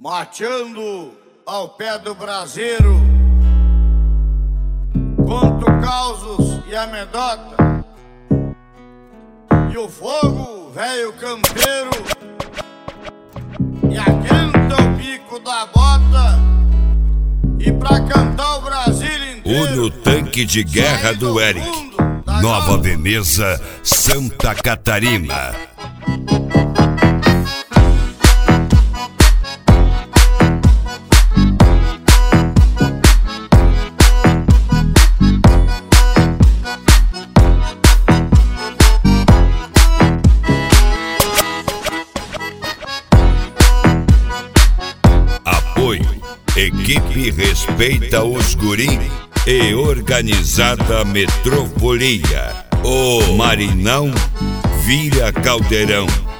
Mateando ao pé do braseiro, conto causos e amedota, e o fogo, velho campeiro, e aquenta o bico da bota, e pra cantar o Brasil inteiro. O No Tanque de Guerra do Eric, Nova Veneza, Santa Catarina. Equipe Respeita os Gurim e Organizada Metrofolia. O Marinão vira Caldeirão.